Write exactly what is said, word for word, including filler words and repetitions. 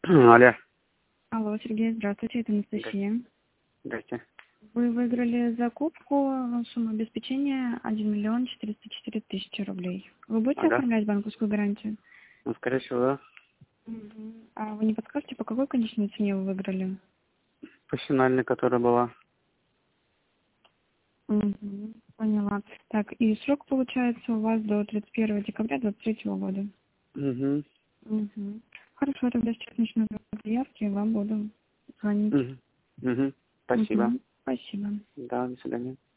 Алло. Алло, Сергей, здравствуйте, это Анастасия. Здрасте. Вы выиграли закупку, сумма обеспечения один миллион четыреста четыре тысячи рублей. Вы будете Ага. оформлять банковскую гарантию? Ну, скорее всего, да. Угу. А вы не подскажете, по какой конечной цене вы выиграли? По финальной, которая была. Угу. Поняла. Так, и срок получается у вас до тридцать первого декабря двадцать третьего года. Угу. Угу. Хорошо, тогда сейчас начну заявки, и вам буду звонить. Угу. Угу. Спасибо. Угу. Спасибо. Да, до свидания.